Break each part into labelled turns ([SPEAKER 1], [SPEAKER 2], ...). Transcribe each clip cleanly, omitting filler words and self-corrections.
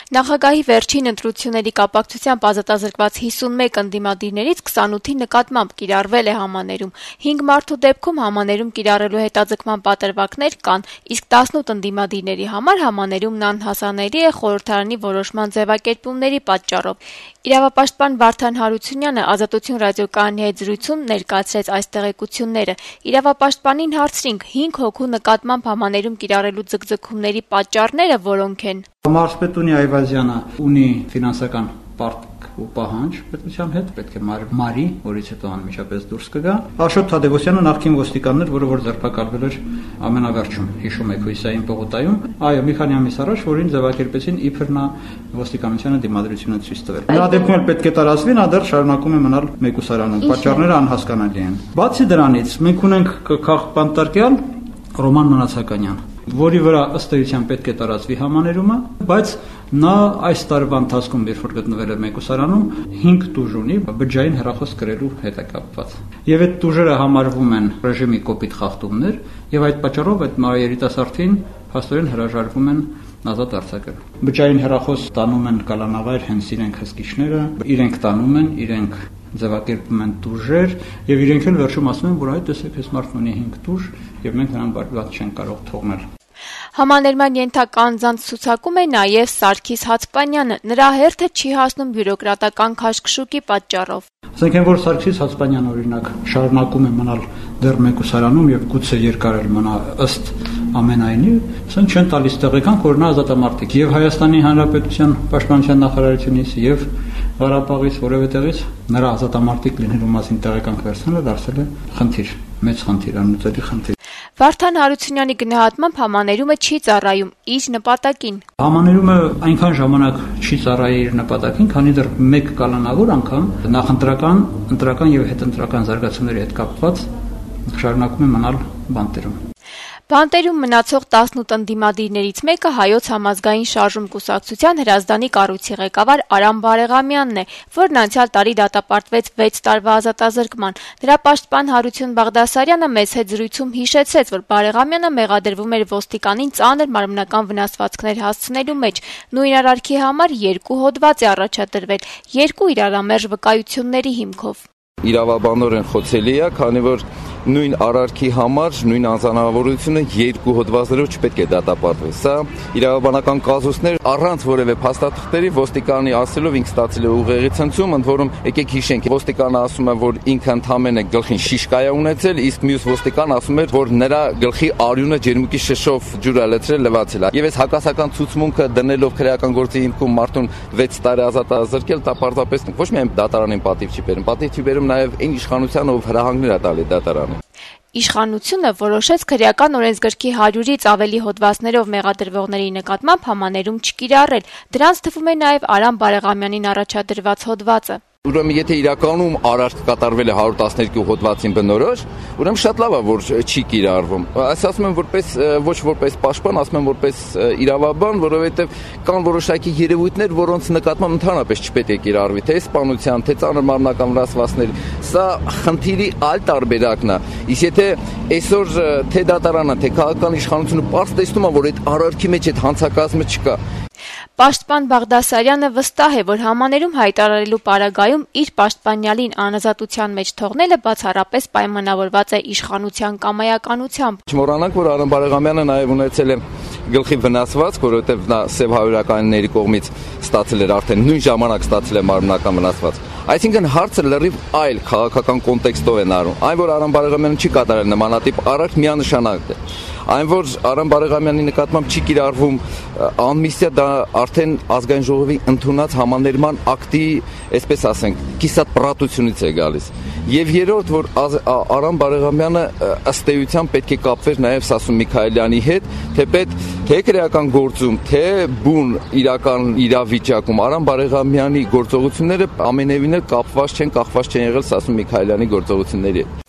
[SPEAKER 1] Նախագահի վերջին ընտրությունների կապակցությամբ ազատազրկված 51 ընդդիմադիրներից 28-ի նկատմամբ կիրառվել է համաներում, 5 մարդու դեպքում համաներում կիրառելու հետաձգման պատրվակներ կան, իսկ 18 ընդդիմադիրների համար համաներումն անհասանելի է խորհրդարանի որոշման ձևակերպումների պատճառով։ Իրավապաշտպան Վարդան Հարությունյանը Ազատություն ռադիոկայանի հետ զրույցում ներկայացրեց այս տեղեկությունները։ Իրավապաշտպանին հարցրինք 5 հոգու նկատմամբ համաներում կիրառելու ձգձգումների պատճառները որոնք են։
[SPEAKER 2] Մարզպետ Այվազյանը ունի ֆինանսական պարտք ու պահանջ պետության հետ, պետք է մարի, որից հետո անմիջապես դուրս կգա։ Աշոտ Թադևոսյանը նախկին ոստիկանն էր, որը ձերբակալվել էր ամենավերջում, հիշում եք Հույսային պողոտայում։ Այո, մի քանի ամիս առաջ, որին ձևակերպեցին իբր նա ոստիկանությանը դիմադրությունը ցույց տվել։ Նրա դեպքում էլ պետք է տարածվի, նա դեռ շարունակում է մնալ մեկուսարանում։ Պատճառները անհասկանալի են։ Բացի դրանից, մենք ունենք քաղաքապանտարկյալ Ռոման Մանացականյան, որի վրա ըստ էության պետք է տարածվի համաներումը, բայց նա այս տարվա ընթացքում, երբ որ գտնվել է մեկուսարանում, 5 տուժ ունի բջջային հեռախոս կրելու հետ է կապված։ Եվ այդ տուժերը համարվում են ռեժիմի կոպիտ խախտումներ, եւ այդ պատճառով այդ երիտասարդին փաստորեն հրաժարվում են ազատ արձակել։ Բջջային հեռախոս տանում են կալանավայր հենց իրենք հսկիչները, իրենք տանում են, իրենք ձևակերպում են տուժեր եւ իրենք էլ վերջում ասում են, որ այ տեսեք, այս մարդն ունի 5 տուժ եւ մենք նրան բարձրացնել չենք կարող թողնել։
[SPEAKER 1] Համաներման ենթակա անձանց ցուցակում է նաև Սարգիս Հացպանյանը, նրա հերթը չի հասնում բյուրոկրատական քաշքշուկի պատճառով։
[SPEAKER 2] Ասենք որ Սարգիս Հացպանյանը օրինակ շարունակում է մնալ դեռ մեկուսարանում եւ գուցե երկար էլ մնա ըստ ամենայնի, ասենք չեն տալիս տեղեկանք, որ նա ազատամարտիկ եւ Հայաստանի Հանրապետության Պաշտպանության նախարարությունից եւ Ղարաբաղից որևէ տեղից նրա ազատամարտիկ լինելու մասին տեղեկանք վերցնելը դարձել է խնդիր, մեծ խնդիր, անլուծելի խնդիր։
[SPEAKER 1] Վարդան Հարությունյանի գնահատմամբ համաներումը չի ծառայում իր նպատակին։
[SPEAKER 2] Համաներումը այնքան ժամանակ չի ծառայի իր նպատակին, քանի դեռ մեկ կալանավոր անգամ նախընտրական, ընտրական եւ հետընտրական զարգացումների հետ կապված շարունակում է մնալ բանտերում։
[SPEAKER 1] Բանտերում մնացող 18 ընդդիմադիրներից մեկը Հայոց համազգային շարժում կուսակցության Հրազդանի կառույցի ղեկավար Արամ Բարեղամյանն է, որն անցյալ տարի դատապարտվեց 6 տարվա ազատազրկման։ Նրա պաշտպան Հարություն Բաղդասարյանը մեծ հետ զրույցում հիշեցրեց, որ Բարեղամյանը մեղադրվում էր ոստիկանին ծանր մարմնական վնասվածքներ հասցնելու մեջ։ Նույն արարքի համար 2 հոդված է առաջադրվել, 2 իրարամերժ վկայությունների հիմքով։
[SPEAKER 3] Իրավաբանորեն խոցելի է, քանի որ նույն արարքի համար նույն անձնավորությունը 2 հոդվածներով չպետք է դատապարտվի։ Սա իրավաբանական կազուսներ առանց որևէ փաստաթղթերի ոստիկանի ասելով ինքը ստացել է ուղեղի ցնցում, ընդ որում եկեք հիշենք, ոստիկանը ասում է, որ ինքը ընդամենը գլխին շիշկայ է ունեցել, իսկ մյուս ոստիկան ասում է, որ նրա գլխի արյունը ջերմուկի շշով ջուր է լցրել, լվացել է։ Եվ այս հակասական ցուցմունքը դնելով քրեական գործի հիմքում մարդուն 6 տարի ազատազրկել, դա պարզապես ոչ միայն դատարանին պատիվ չի բերում, պատիվ չի բերում նաև այն իշխանությանը, ով հրահանգներ է տալի դատարանին։
[SPEAKER 1] Իշխանությունը որոշեց քրեական օրենսգրքի 100-ից ավելի հոդվածներով մեղադրվողների նկատմամբ համաներում չկիրառել։ Դրանց թվում է նաև Արամ Բարեղամյանին առաջադրված հոդվածը։
[SPEAKER 3] Ուրեմն եթե իրականում արարք կատարվել է 112 հոդվածին բնորոշ, ուրեմն շատ լավ է, որ չի կիրառվում։ Այս ասում եմ ոչ որպես պաշտպան, ասում եմ որպես իրավաբան, որովհետև կան որոշակի երևույթներ, որոնց նկատմամբ ընդհանրապես չպետք է կիրառվի, թե սպանության, թե ծանր մարմնական վնասվածքներ։ Սա խնդիրի այլ տարբերակն է։ Իսկ եթե այսօր թե դատարանը, թե քաղաքական իշխանությունը պարզ տեսնում է, որ այդ արարքի մեջ այդ հանցակազմը չկա։
[SPEAKER 1] Պաշտպան Բաղդասարյանը վստահ է, որ համաներում հայտարարելու պարագայում իր պաշտպանյալին անազատության մեջ թողնելը բացառապես պայմանավորված է իշխանության կամայականությամբ։
[SPEAKER 3] Չմոռանանք, որ Արամ Բարեղամյանը նաև ունեցել է գլխի վնասվածք, որովհետև նա սև հավերականների կողմից ստացել էր արդեն նույն ժամանակ ստացել է մարմնական վնասվածք։ Այսինքն հարցը լրիվ այլ քաղաքական կոնտեքստով են առնում։ Այն, որ Արամ Բարեղամյանը չի կատարել նմանատիպ արարք, միանշանակ է։ Այն, որ Արամ Բարեղամյանի նկատմամբ չի կիրառվում ամնիստիա, դա արդեն ազգային ժողովի ընդունած համաներման ակտի, այսպես ասենք, կիսապրատությունից է գալիս։ Եվ երրորդ, որ Արամ Բարեղամյանը ըստ էության պետք է կապվեր նաև Սասուն Միքայելյանի հետ, թեպետ թե քրեական գործում, թե բուն իրական իրավիճակում Արամ Բարեղամյանի գործողությունները ամենևին էլ կապված չեն եղել Սասուն Միքայելյանի գործողությունների հետ։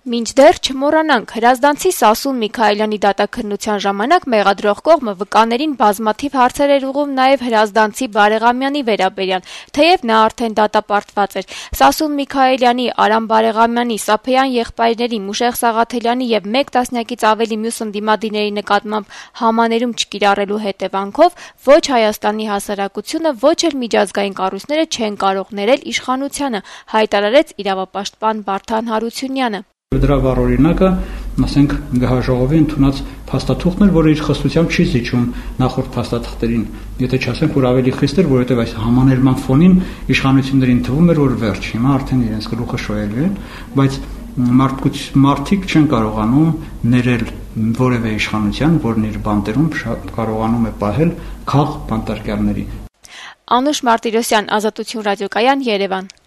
[SPEAKER 1] Մինչդեռ չմոռանանք, Հրազդանցի Սասուն Միքայելյանի դատաքննության ժամանակ մեղադրող կողմը վկաներին բազմաթիվ հարցեր էր ուղղում նաև Հրազդանցի Բարեղամյանի վերաբերյալ, թեև նա արդեն դատապարտված էր։ Սասուն Միքայելյանի, Արամ Բարեղամյանի, Սափեյան եղբայրների, Մուշեղ Սաղաթելյանի եւ 1 տասնյակից ավելի մյուս ընդդիմադիրների նկատմամբ համաներում չկիրառելու հետևանքով ոչ Հայաստանի հասարակությունը, ոչ էլ միջազգային կառույցները չեն կարող ներել իշխանությանը, հայտարարեց իրավապաշտպան Վարդան Հարությունյանը։
[SPEAKER 2] Դրա վառօրինակը, ասենք, գահաժողովի ընդունած փաստաթուղթն էր, որը իր խստությամբ չի զիջում նախորդ փաստաթղթերին։ Եթե չասենք, որ ավելի խիստ էր, որովհետև այս համաներման ֆոնին իշխանություններին թվում էր, որ վերջ, հիմա արդեն իրենց գլուխը շոյելու են, բայց մարդիկ չեն կարողանում ներել որևէ իշխանության, որն իր բանտերում կարողանում է պահել քաղ բանտարկյալների։
[SPEAKER 1] Անուշ Մարտիրոսյան, Ազատություն ռադիոկայան, Երևան։